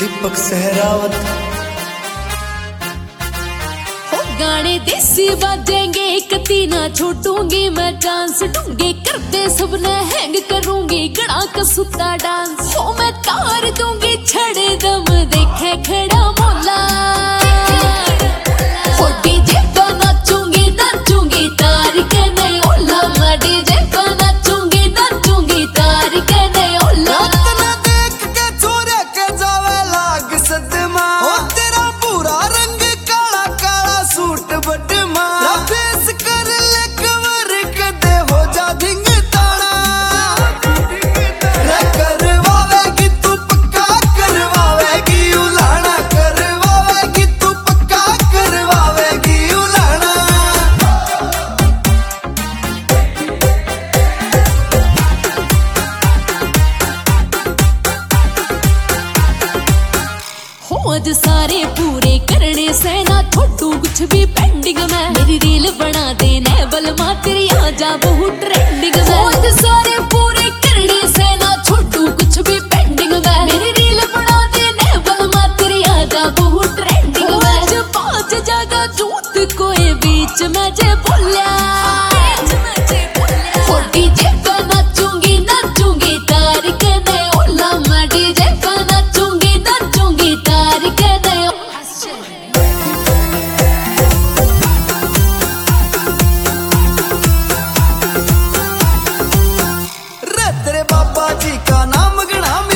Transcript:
दीपक सहरावत। गाने देसी बाजेंगे कती ना छोड़ूंगी मैं डांस दूंगी करते सबने हैंग करूंगी गड़ा का सुता डांस हो मैं तार दूंगी छड़े दम देखे खड़ा मोला हो डीजे पर नाचूंगी नाचूंगी तार के नहीं ओला मैं डीजे पर नाचूंगी नाचूंगी तार के नहीं ओला देख के छोरे के जावे लाग सदमा हो तेरा पूरा रंग काला काला सूट बटमा फेस कर ले कवर कदे हो जा धिंग ताड़ा रे करवावेगी तू पक्का करवावेगी उलाना करवावेगी तू पक्का करवावेगी उलाना। हो आज सारे पूरे करने से ना छोटू कुछ भी पेंडिंग में मेरी रील बना देने बलमा तेरी आजा बहुत ट्रेंडिंग में हो आज सारे पूरे करने से ना छोटू कुछ भी पेंडिंग में मेरी रील बना देने बलमा तेरी आजा बहुत ट्रेंडिंग में जब पांच जगह जूत कोई बीच में जे बोलिया हो डीजे पर नाचूंगी नाचूंगी तार के नहीं ओला मैं डीजे पर नाचूंगी नाचूंगी तार के नहीं रे तेरे बाबा जी का नाम गणा